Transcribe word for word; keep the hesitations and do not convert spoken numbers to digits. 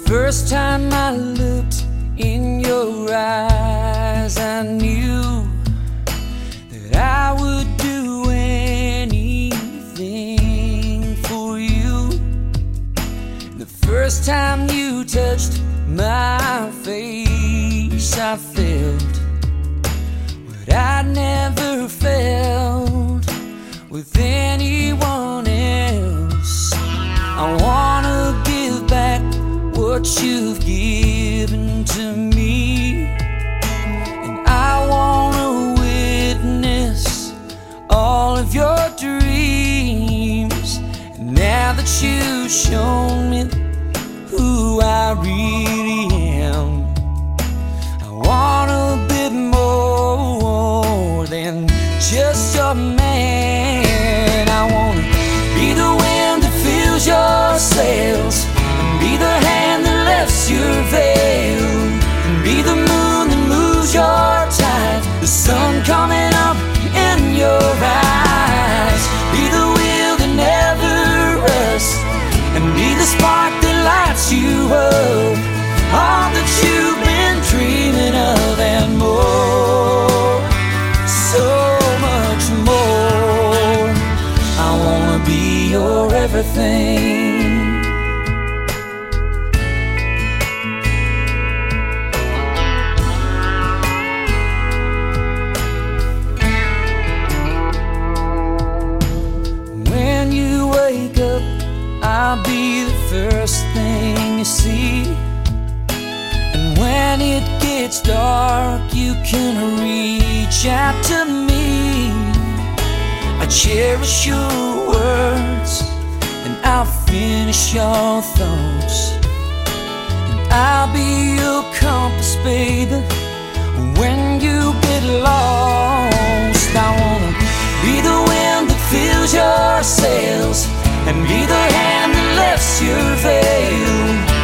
First time I looked in your eyes, I knew that I would do anything for you. The first time you touched my face, I felt what I'd never felt with anyone else. I wanna give back what you've given to me, and I wanna witness all of your dreams. And now that you've shown me who I really am, I want a bit more than just your man. I wanna be the wind that fills your sails, be the hand that lifts your veil, and be the moon that moves your tide, the sun coming up in your eyes. Be the wheel that never rusts, and be the spark that lights you up, all that you've been dreaming of and more, so much more. I wanna be your everything. I'll be the first thing you see, and when it gets dark you can reach out to me. I cherish your words, and I'll finish your thoughts, and I'll be your compass, baby, when you get lost. I wanna be the wind that fills your sails, and be the hand that lifts your veil,